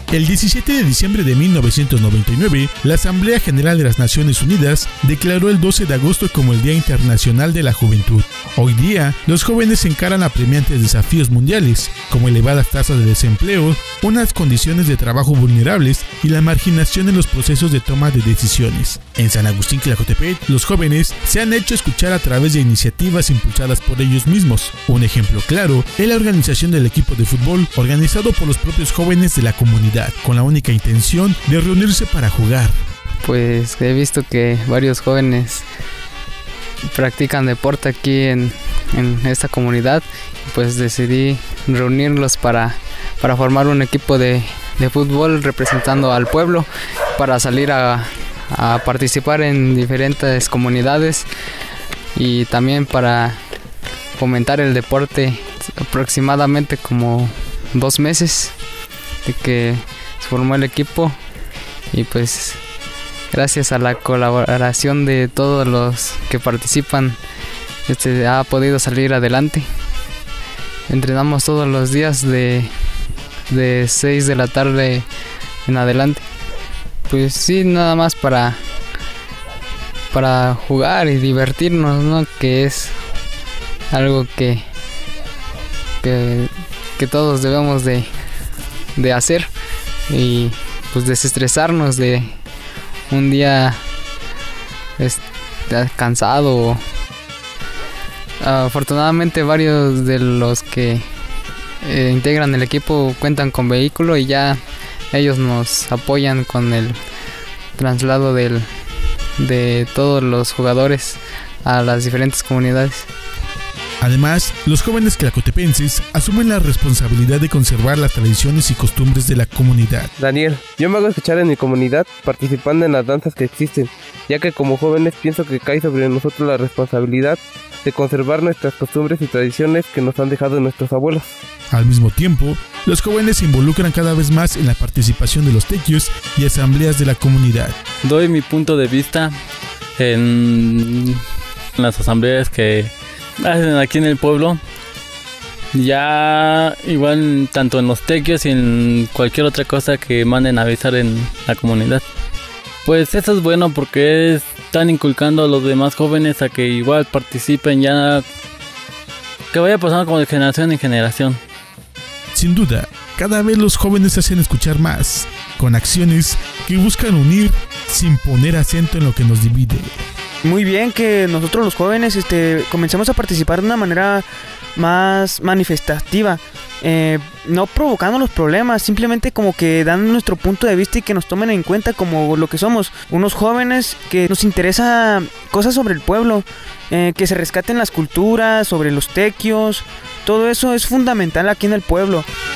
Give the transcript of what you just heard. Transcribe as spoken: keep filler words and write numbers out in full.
El diecisiete de diciembre de mil novecientos noventa y nueve, la Asamblea General de las Naciones Unidas declaró el doce de agosto como el Día Internacional de la Juventud. Hoy día, los jóvenes encaran apremiantes desafíos mundiales, como elevadas tasas de desempleo, unas condiciones de trabajo vulnerables y la marginación en los procesos de toma de decisiones. En San Agustín Tlacotepec, los jóvenes se han hecho escuchar a través de iniciativas impulsadas por ellos mismos. Un ejemplo claro es la organización del equipo de fútbol organizado por los propios jóvenes de la comunidad, con la única intención de reunirse para jugar. Pues he visto que varios jóvenes practican deporte aquí en, en esta comunidad, pues decidí reunirlos para, para formar un equipo de, de fútbol representando al pueblo, para salir a, a participar en diferentes comunidades y también para fomentar el deporte. Aproximadamente como dos meses de que se formó el equipo, y pues gracias a la colaboración de todos los que participan, este ha podido salir adelante. Entrenamos todos los días de, de seis de la tarde en adelante. Pues sí, nada más para, para jugar y divertirnos, ¿no? Que es algo que, que, que todos debemos de, de hacer, y pues desestresarnos de un día es, cansado. Afortunadamente varios de los que eh, integran el equipo cuentan con vehículo y ya ellos nos apoyan con el traslado del, de todos los jugadores a las diferentes comunidades. Además, los jóvenes tlacotepenses asumen la responsabilidad de conservar las tradiciones y costumbres de la comunidad. Daniel, yo me hago escuchar en mi comunidad participando en las danzas que existen, ya que como jóvenes pienso que cae sobre nosotros la responsabilidad de conservar nuestras costumbres y tradiciones que nos han dejado nuestros abuelos. Al mismo tiempo, los jóvenes se involucran cada vez más en la participación de los tequios y asambleas de la comunidad. Doy mi punto de vista en las asambleas que hacen aquí en el pueblo. Ya igual tanto en los tequios y en cualquier otra cosa que manden a avisar en la comunidad. Pues eso es bueno porque están inculcando a los demás jóvenes a que igual participen, ya que vaya pasando como de generación en generación. Sin duda, cada vez los jóvenes se hacen escuchar más, con acciones que buscan unir sin poner acento en lo que nos divide. Muy bien que nosotros los jóvenes este, comencemos a participar de una manera más manifestativa, eh, no provocando los problemas, simplemente como que dando nuestro punto de vista y que nos tomen en cuenta como lo que somos, unos jóvenes que nos interesa cosas sobre el pueblo, eh, que se rescaten las culturas, sobre los tequios, todo eso es fundamental aquí en el pueblo.